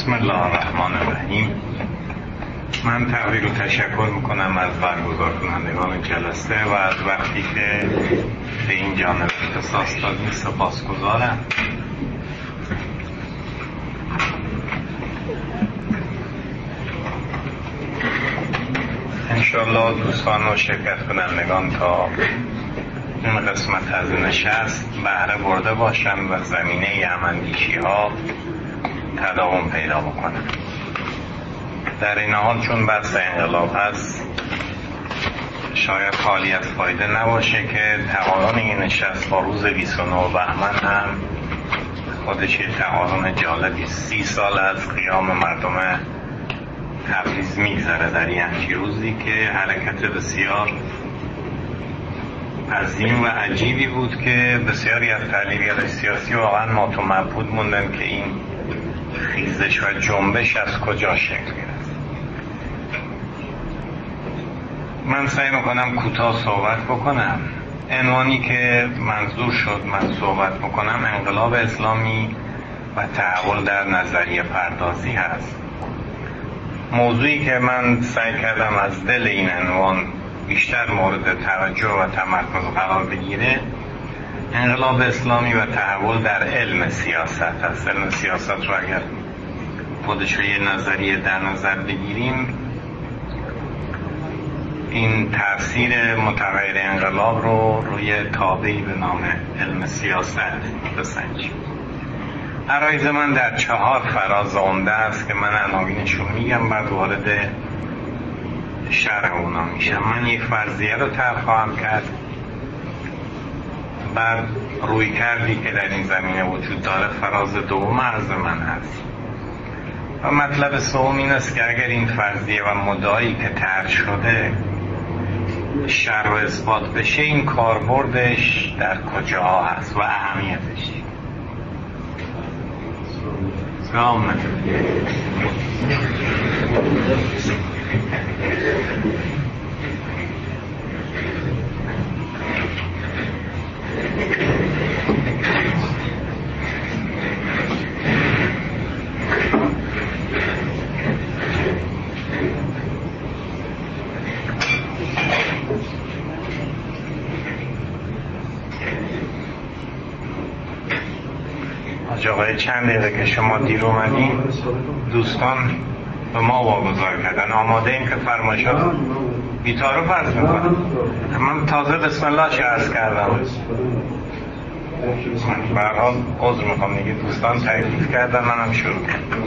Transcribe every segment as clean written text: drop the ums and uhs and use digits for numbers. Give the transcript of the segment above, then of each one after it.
بسم الله الرحمن الرحیم. من تبریک و تشکر میکنم از برگزار کنندگان جلسه و از وقتی که به این جانب اختصاص دادین سپاسگزارم. انشالله دوستان و شرکت کنندگان تا این قسمت از نشست بهره برده باشن و زمینه هماندیشی ها تداوم پیدا بکنن. در این حال چون بحث انقلاب هست شاید خالی از فایده نباشه که تقارن این نشست با روز 29 بهمن هم خودش تقارن جالبی 30 سال از قیام مردم تبریز میگذره در این همچی روزی که حرکت بسیار عظیم و عجیبی بود که بسیاری از تحلیلگران سیاسی واقعا مات و مبهوت موندن که این خیزش و جنبش از کجا شکل گرفت. من سعی میکنم کوتاه صحبت بکنم. عنوانی که منظور شد من صحبت بکنم انقلاب اسلامی و تحول در نظریه پردازی هست. موضوعی که من سعی کردم از دل این عنوان بیشتر مورد توجه و تمرکز قرار بگیره انقلاب اسلامی و تحول در علم سیاست هست. علم سیاست رو اگر خودش رو یه نظریه در نظر بگیریم این تفسیر متغیر انقلاب رو روی تابعی به نام علم سیاست بسنجیم. عرایض من در 4 فراز عمده است که من عناوینشون میگم بعد وارد شرح اونا میشم. من یک فرضیه رو طرح خواهم کرد، بعد روی کردی که در این زمینه وجود داره فراز دوم عرض من هست و مطلب سوم این است که اگر این فرضیه و مدعایی که طرح شده شرح و اثبات بشه این کاربردش در کجا هست و اهمیتش. سلام. آقای چند دقیقه که شما دیر اومدین دوستان به ما واگذار کردن آماده این که فرمایشات بی‌تعارف عرض میکنم. من تازه بسم الله چه عرض کردم. به هر حال عذر میخوام دیگه دوستان تعریف کردن منم شروع کردم.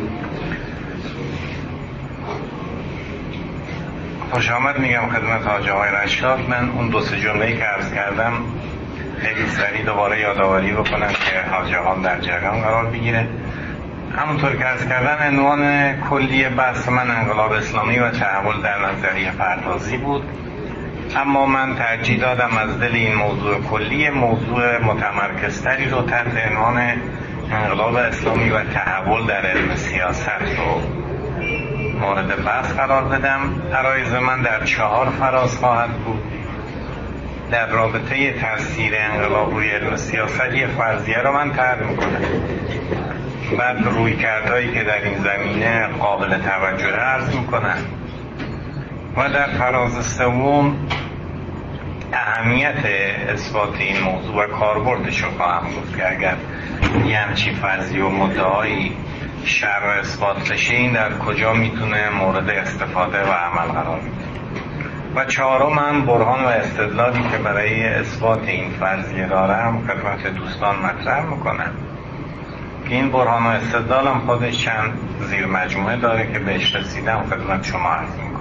خوش آمد میگم خدمت حاج آقای رشاد. من اون 2-3 جمله‌ای که عرض کردم خیلی سریع دوباره یادآوری بکنم که حاج آقا در جریان قرار بگیره. همونطور که عرض کردم عنوان کلی بحث من انقلاب اسلامی و تحول در نظریه پردازی بود، اما من ترجیح دادم از دل این موضوع کلی موضوع متمرکزتری رو تحت عنوان انقلاب اسلامی و تحول در علم سیاست رو مورد بحث قرار بدم. عرایض من در 4 فراز خواهد بود. در رابطه تاثیر انقلاب روی علم سیاست یه فرضیه رو من طرح میکنم، بعد رویکردهایی که در این زمینه قابل توجه عرض میکنم و در فراز سوم اهمیت اثبات این موضوع و کاربردش رو خواهم گفت که اگر یه همچین فرضیه و مدعایی شرح و اثبات بشه این در کجا میتونه مورد استفاده و عمل قرار بگیره. و 4م هم برهان و استدلالی که برای اثبات این فرضیه دارم خدمت دوستان مطرح میکنم. این برهان و استدلالم خودش چند زیر مجموعه داره که بهش رسیدم خدمت شما عرض میکنم.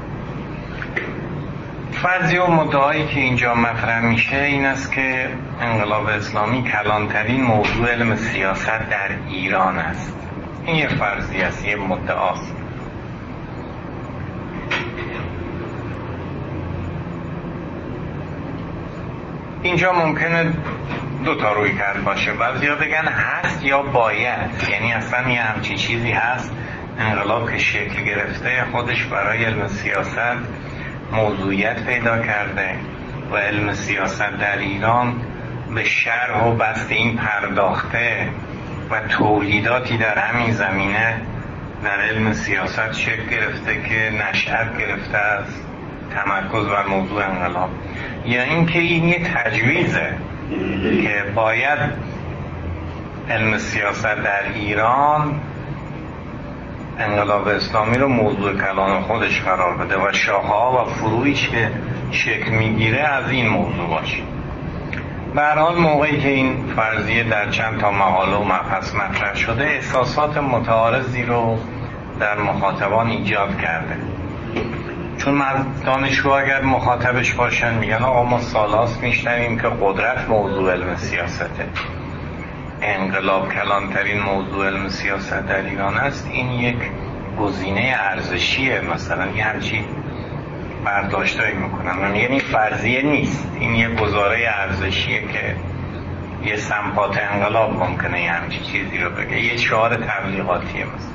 فرضیه و مدعایی که اینجا مطرح میشه این است که انقلاب اسلامی کلانترین موضوع علم سیاست در ایران است. این یه فرضیه است، یه مدعاست. اینجا ممکنه 2 تا روی کرد باشه. بعضیا بگن هست یا باید، یعنی اصلا یه همچین چیزی هست. انقلاب که شکل گرفته خودش برای علم سیاست موضوعیت پیدا کرده و علم سیاست در ایران به شرح و بسط این پرداخته و تولیداتی در همین زمینه در علم سیاست شکل گرفته که نشأت گرفته از تمرکز بر موضوع انقلاب، یا اینکه این یه تجویزه که باید علم سیاست در ایران انقلاب اسلامی رو موضوع کلام خودش قرار بده و شاخه‌ها و فروعش که شکل میگیره از این موضوع باشه. به هر حال موقعی که این فرضیه در چند تا مقاله و مبحث مطرح شده، احساسات متعارضی رو در مخاطبان ایجاد کرده. چون دانشجو اگر مخاطبش باشن میگن آقا ما سالهاست میشنویم که قدرت موضوع علم سیاسته، انقلاب کلانترین موضوع علم سیاست در ایران است، این یک گزینه ارزشیه، مثلا یه همچین برداشتایی میکنن، یعنی فرضیه نیست، این یه گزاره ارزشیه که یه سمپات انقلاب ممکنه یه همچین چیزی رو بگه، یه شعار تبلیغاتیه مثلا.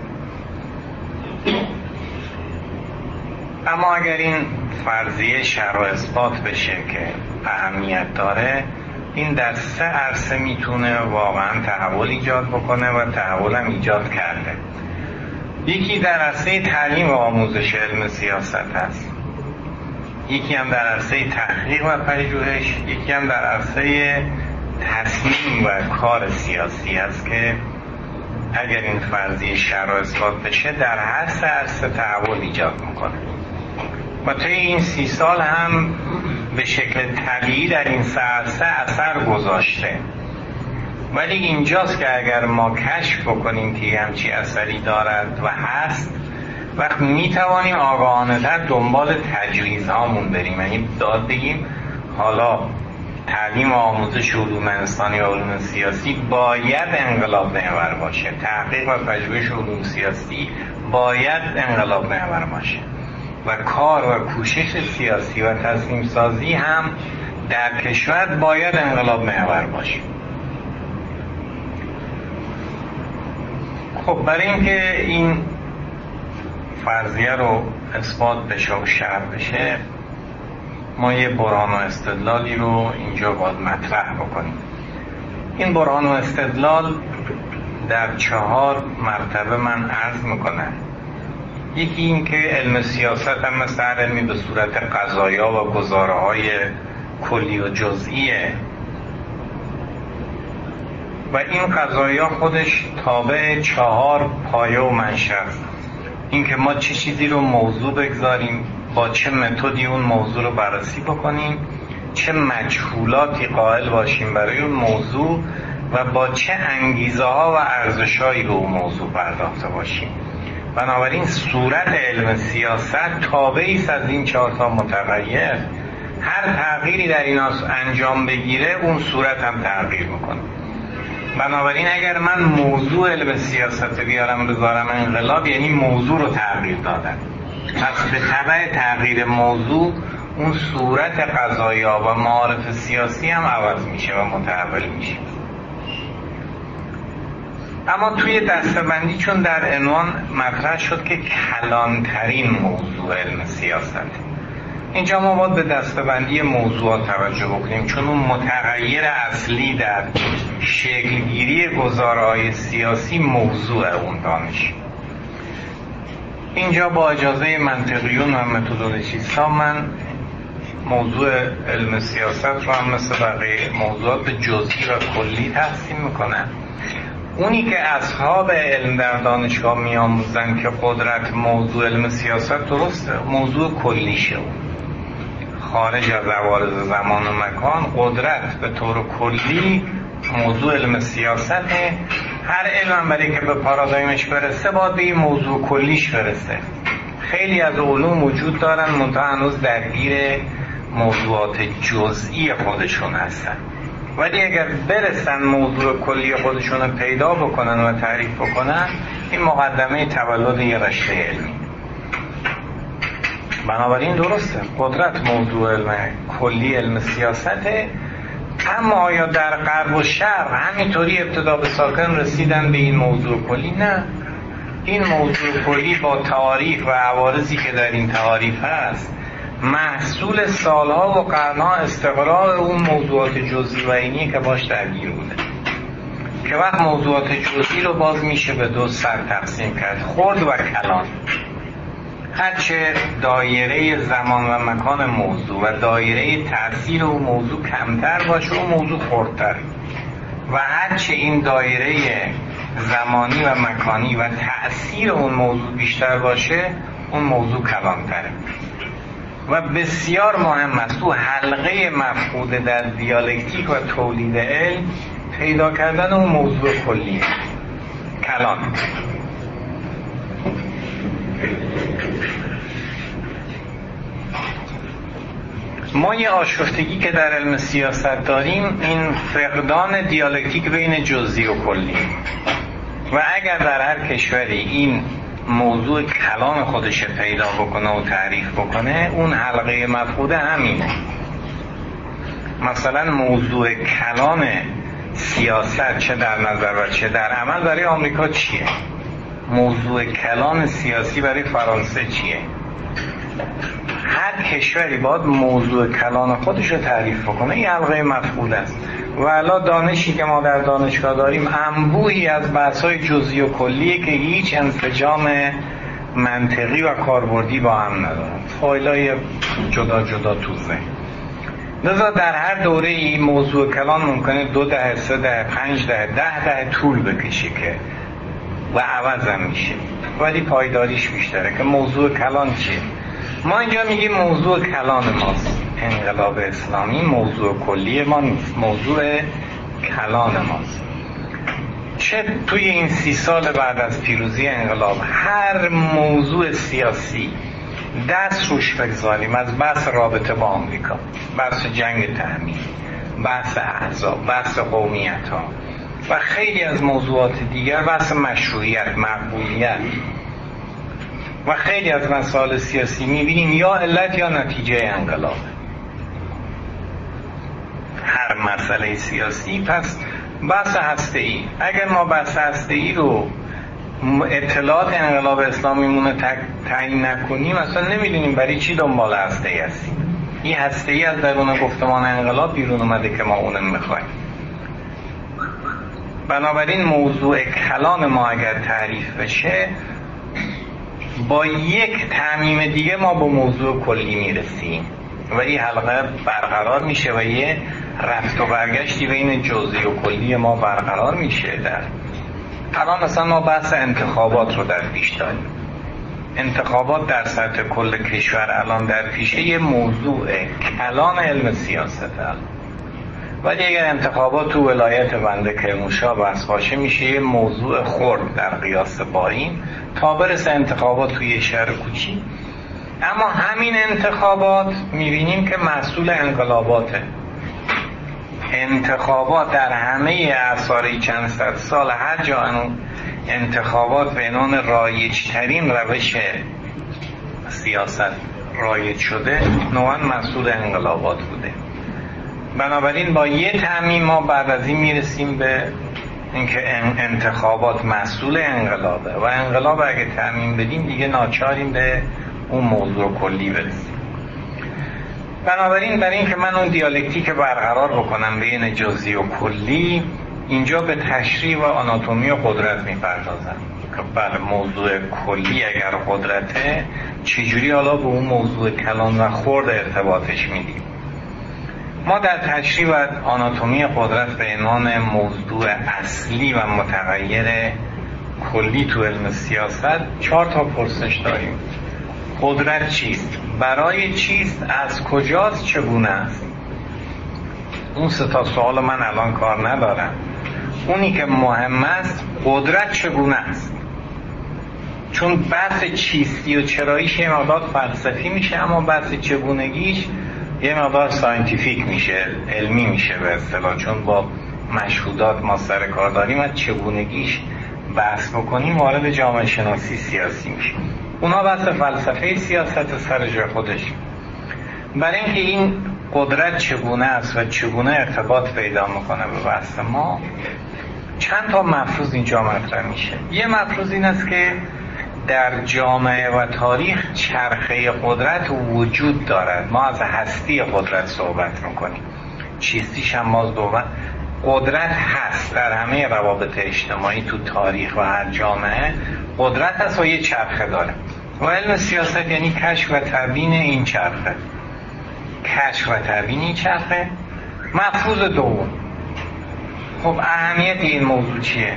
اما اگر این فرضیه شرح و اثبات بشه که اهمیت داره، این در 3 عرصه میتونه واقعا تحول ایجاد بکنه و تحول هم ایجاد کرده. یکی در عرصه تعلیم و آموزش علم سیاست هست، یکی هم در عرصه تحقیق و پژوهش، یکی هم در عرصه تصمیم و کار سیاسی است که اگر این فرضیه شرح و اثبات بشه در هر 3 عرصه تحول ایجاد میکنه. و طی این 30 سال هم به شکل طبیعی در این 3 عرصه اثر گذاشته. ولی اینجاست که اگر ما کشف بکنیم که همچی اثری دارد و هست، وقت میتوانیم آگاهانه تر دنبال تجویزهامون بریم، یعنی داد بگیم حالا تعلیم و آموزش علوم انسانی و علوم سیاسی باید انقلاب محور باشه، تحقیق و پژوهش علوم سیاسی باید انقلاب محور باشه و کار و کوشش سیاسی و تصمیم سازی هم در کشور باید انقلاب محور باشه. خب برای اینکه این فرضیه رو اثبات بشه و شرح بشه، ما یه برهان و استدلالی رو اینجا باید مطرح بکنیم. این برهان و استدلال در 4 مرتبه من عرض میکنم. یکی این که علم سیاست هم مثل هر علمی به صورت قضایا و گزاره‌های کلی و جزئیه و این قضایا خودش تابع 4 پایه و منشأ. این که ما چه چیزی رو موضوع بگذاریم، با چه متدی اون موضوع رو بررسی بکنیم، چه مجهولاتی قائل باشیم برای اون موضوع و با چه انگیزه ها و ارزش‌هایی به اون موضوع پرداخته باشیم. بنابراین صورت علم سیاست تابعی است از این 4 تا متغیر. هر تغییری در این انجام بگیره اون صورت هم تغییر میکنه. بنابراین اگر من موضوع علم سیاست بیارم بذارم انقلاب، یعنی موضوع رو تغییر دادن. پس به تبع تغییر موضوع اون صورت قضایا و معارف سیاسی هم عوض میشه و متحول میشه. اما توی دسته‌بندی چون در عنوان مطرح شد که کلانترین موضوع علم سیاست، اینجا ما باید به دسته‌بندی موضوعات توجه بکنیم، چون اون متغیر اصلی در شکلگیری گزاره‌های سیاسی موضوع اون دانش. اینجا با اجازه منطقیون و متدولوژیست‌ها من موضوع علم سیاست رو هم مثل بقیه موضوعات جزئی و کلی تقسیم میکنم. اونی که اصحاب علم در دانشگاه میآموزن که قدرت موضوع علم سیاست درسته، موضوع کلیشه. خارج از عوارض زمان و مکان قدرت به طور کلی موضوع علم سیاسته. هر علم برای که به پارادایمش برسه باید به این موضوع کلیش برسه. خیلی از علوم وجود دارن منتها هنوز درگیر موضوعات جزئی خودشون هستن، ولی اگر برسن موضوع کلی خودشون رو پیدا بکنن و تعریف بکنن، این مقدمه تولد یه رشته علمی. بنابراین درسته قدرت موضوع علم کلی علم سیاسته، اما آیا در غرب و شرق همینطوری ابتدا به ساکن رسیدن به این موضوع کلی؟ نه. این موضوع کلی با تعاریف و عوارضی که در این تعاریف هست محصول سالها و قرنها استقرار اون موضوعات جزئی و عینی که باش درگیر بوده. که وقت موضوعات جزئی رو باز میشه به دو سر تقسیم کرد: خرد و کلان. هرچه دایره زمان و مکان موضوع و دایره تأثیر و موضوع کمتر باشه اون موضوع خردتر، و هرچه این دایره زمانی و مکانی و تأثیر اون موضوع بیشتر باشه اون موضوع کلانتره. و بسیار مهم است تو حلقه مفقود در دیالکتیک و تولید علم پیدا کردن اون موضوع کلیه، کلان. ما یه آشفتگی که در علم سیاست داریم این فقدان دیالکتیک بین جزئی و کلی، و اگر در هر کشوری این موضوع کلان خودش پیدا بکنه و تعریف بکنه اون حلقه مفقوده همینه. مثلا موضوع کلان سیاست چه در نظر و چه در عمل برای آمریکا چیه؟ موضوع کلان سیاسی برای فرانسه چیه؟ هر کشوری باید موضوع کلان خودش رو تعریف بکنه. این حلقه مفقود است. و الا دانشی که ما در دانشگاه داریم انبوهی از بحث‌های جزئی و کلیه که هیچ انسجام منطقی و کاربردی با هم ندارن، فایلای جدا جدا تو ذهن. لذا در هر دوره این موضوع کلان ممکنه 2 دهه، 3 دهه، 5 دهه، 10 دهه طول بکشه که و عوض هم میشه، ولی پایداریش بیشتره. که موضوع کلان چیه؟ ما اینجا میگیم موضوع کلان ماست انقلاب اسلامی، موضوع کلی ما نیست، موضوع کلان ماست. چه توی این 30 سال بعد از پیروزی انقلاب هر موضوع سیاسی دست روش بگذاریم، از بحث رابطه با آمریکا، بحث جنگ تأمین، بحث احزاب، بحث قومیت ها و خیلی از موضوعات دیگر، بحث مشروعیت، مقبولیت و خیلی از مسائل سیاسی، میبینیم یا علت یا نتیجه انقلاب. هر مسئله سیاسی پس بحث هسته‌ای. اگر ما بحث هسته‌ای رو اطلاعات انقلاب اسلامیمون تعیین نکنیم اصلا نمیدونیم برای چی دنبال هسته‌ای هستیم. این هسته‌ای از درون گفتمان انقلاب بیرون اومده که ما اونم میخوایم. بنابراین موضوع کلان ما اگر تعریف بشه با یک تعمیم دیگه ما به موضوع کلی میرسیم و این حلقه برقرار میشه و یه رفت و برگشتی بین جزئی و کلی ما برقرار میشه. الان مثلا ما بحث انتخابات رو در پیش داریم. انتخابات در سطح کل کشور الان در پیشه یه موضوع کلان علم سیاست، ولی اگر انتخابات تو ولایت بنده کرمانشاه بحث باشه میشه یه موضوع خرد در قیاس با این، تا برسه انتخابات توی شهر کوچی. اما همین انتخابات میبینیم که محصول انقلاباته. انتخابات در همه اعصار چند صد سال هر جا انتخابات به عنوان رایج‌ترین روش سیاست رایج شده نوعاً محصول انقلابات بوده. بنابراین با یه تعمیم ما بعد از این میرسیم به اینکه انتخابات محصول انقلابه و انقلاب اگه تعمیم بدیم دیگه ناچاریم به اون موضوع کلی برسیم. بنابراین برای اینکه من اون دیالکتیک برقرار بکنم بین جزئی و کلی، اینجا به تشریح و آناتومی و قدرت میپردازم که بله موضوع کلی اگر قدرته چجوری حالا به اون موضوع کلان و خرد ارتباطش میدیم. ما در تشریح و آناتومی قدرت به عنوان موضوع اصلی و متغیر کلی تو علم سیاست 4 تا پرسش داریم. قدرت چیست؟ برای چیست؟ از کجاست؟ چگونه است؟ اون 3 تا سوال من الان کار ندارم. اونی که مهم است قدرت چگونه است، چون بحث چیستی و چراییش یه مقدار فلسفی میشه، اما بحث چگونگیش یه مقدار ساینتیفیک میشه، علمی میشه به اصطلاح، چون با مشهودات ما سر کار داریم. از چگونگیش بحث بکنیم وارد جامعه شناسی سیاسی میشه. اونا بحث فلسفه سیاست سر جای خودش. برای اینکه این قدرت چگونه است و چگونه ارتباط پیدا میکنه به بحث ما، چند تا مفروض اینجا مطرح میشه. یه مفروض این است که در جامعه و تاریخ چرخه قدرت وجود دارد. ما از هستی قدرت صحبت میکنیم، چیستیش هم باز قدرت هست در همه روابط اجتماعی تو تاریخ و هر جامعه قدرت هست و یه چرخه داره و علم سیاست یعنی کشف و تبیین این چرخه. کشف و تبیین این چرخه. مفروض دوم، خب اهمیت این موضوع چیه؟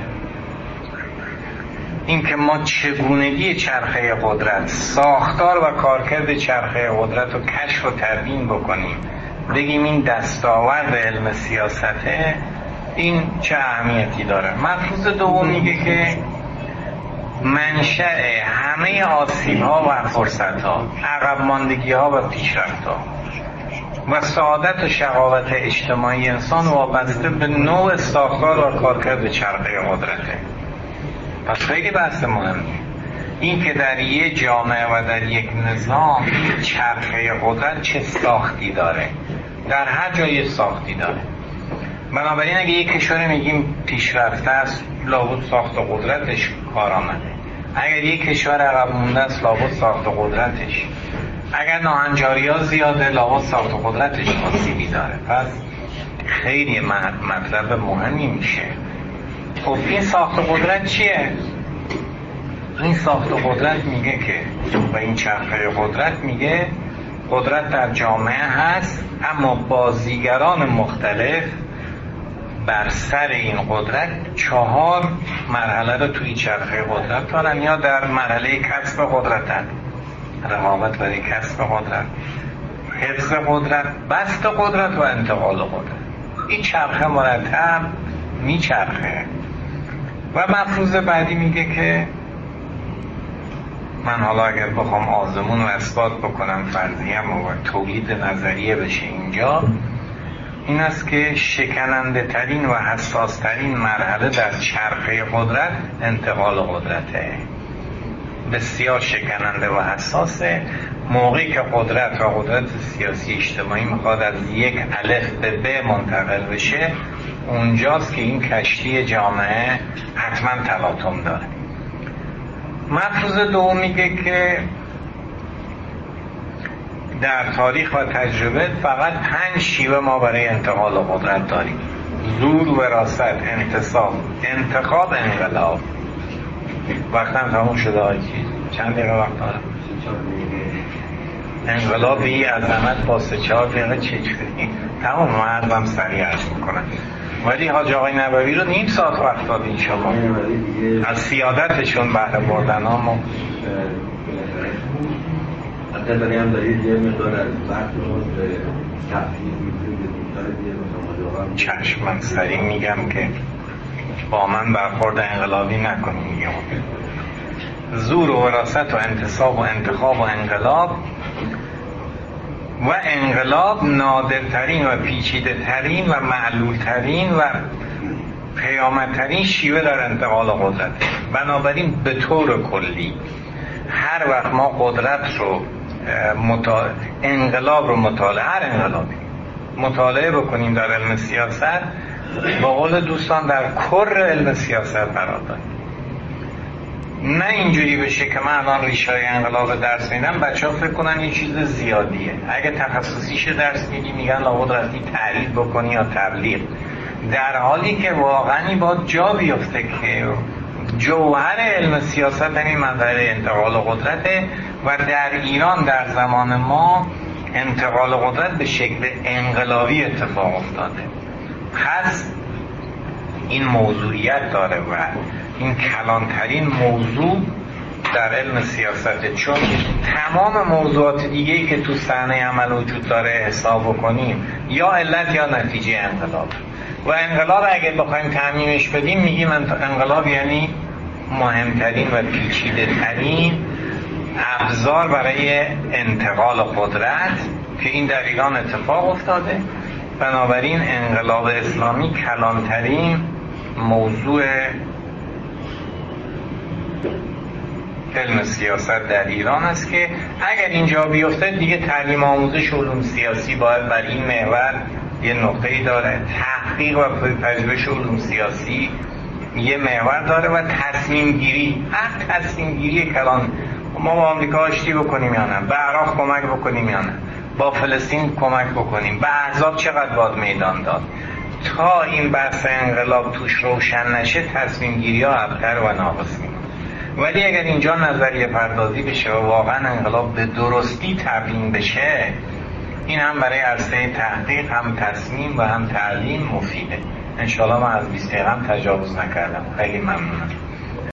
این که ما چگونگی چرخه قدرت، ساختار و کارکرد چرخه قدرت رو کشف و تبیین بکنیم، بگیم این دستاورد علم سیاسته، این چه اهمیتی داره. مفروض دوم میگه که منشأ همه آسیب‌ها و فرصت‌ها، عقب ماندگی‌ها و پیشرفت‌ها و سعادت و شقاوت اجتماعی انسان وابسته به نوع ساختار و کارکرد چرخه قدرته. پس خیلی بحث مهمه این که در یک جامعه و در یک نظام چرخه قدرت چه ساختی داره. در هر جای ساختی داره. بنابراین اگه یک کشور میگیم پیشرفته است، لابد ساخت قدرتش کارآمده. اگر یک کشور عقب مونده است، لابد ساخت قدرتش، اگر ناهنجاری‌ها زیاده، لابد ساخت قدرتش آسیبی داره. پس خیلی مطلب مهمی میشه. خب این ساخت قدرت چیه؟ این ساخت قدرت میگه که و این چرخه قدرت میگه قدرت در جامعه هست، اما بازیگران مختلف بر سر این قدرت 4 مرحله رو توی چرخه قدرت دارن یا در مرحله کسب قدرتن. رقابت برای کسب قدرت، حفظ قدرت، بسط قدرت و انتقال قدرت. این چرخه مرتب میچرخه. و مفروض بعدی میگه که من حالا اگر بخوام آزمون و اثبات بکنم فرضیم و تولید نظریه بشه اینجا، این است که شکننده ترین و حساس ترین مرحله در چرخه قدرت انتقال قدرته. بسیار شکننده و حساسه. موقعی که قدرت و قدرت سیاسی اجتماعی میخواد از یک الف به ب منتقل بشه، اونجاست که این کشتی جامعه حتما تلاطم داره. مفروض دوم میگه که در تاریخ و تجربه فقط 5 شیوه ما برای انتقال قدرت داریم: زور، وراثت، انتصاب، انتخاب، انقلاب. وقتم تموم شده آجی. چند دقیقه وقت دارم؟ انقلابی عظمت با 3-4 دقیقه چجوری؟ تمام مردم سریع عرض میکنن. ولی حاج آقای نبوی رو نیم ساعت وقت دادین شما از سیادتشون بهره بردن ها. ما حتی برای هم دارید یه مقدار از وقت رو تفصیل میکنید. چشم، من سریع میگم که با من برخورد انقلابی نکنیم. زور و وراثت و انتصاب و انتخاب و انقلاب. و انقلاب نادرترین و پیچیده ترین و معلول ترین و پیامد ترین شیوه در انتقال قدرت. بنابراین به طور کلی هر وقت ما قدرت رو انقلاب رو هر انقلابی مطالعه بکنیم در علم سیاست، با قول دوستان در کر علم سیاست قرار داریم. نه اینجوری بشه که من الان ریشه‌های انقلاب درس میدم، بچه‌ها فکر کنن یه چیز زیادیه. اگه تخصصیش درس میدی میگن لابد رفتی تحلیل بکنی یا تبلیغ، در حالی که واقعا باید جا بیفته که جوهر علم سیاست همین منظره انتقال قدرته. و در ایران در زمان ما انتقال قدرت به شکل انقلابی اتفاق افتاده. پس این موضوعیت داره و این کلانترین موضوع در علم سیاسته، چون تمام موضوعات دیگه‌ای که تو صحنه عمل وجود داره حساب بکنیم یا علت یا نتیجه انقلاب. و انقلاب اگه بخوایم تعمیمش بدیم میگیم انقلاب یعنی مهمترین و پیچیده ترین ابزار برای انتقال قدرت که این در ایران اتفاق افتاده. بنابراین انقلاب اسلامی کلانترین موضوع علم سیاست در ایران است که اگر اینجا بیفته دیگه تعلیم آموزش علوم سیاسی باید بر این محور یه نقطه‌ای داره. تحقیق و پژوهش علوم سیاسی یه محور داره و تصمیم گیری، هر تصمیم گیری کلان ما با آمریکا آشتی بکنیم یا نه، به عراق کمک بکنیم یا نه، با فلسطین کمک بکنیم، به احزاب چقدر باید میدان داد، تا این بحث انقلاب توش روشن نشه تصمیم گیری ها ابتر و ناقص میمونه. ولی اگر اینجا نظریه پردازی بشه و واقعا انقلاب به درستی تبیین بشه، این هم برای عرصه تحقیق، هم تصمیم و هم تعلیم مفیده. انشاءالله من از 20 دقیقه تجاوز نکردم. خیلی ممنونم.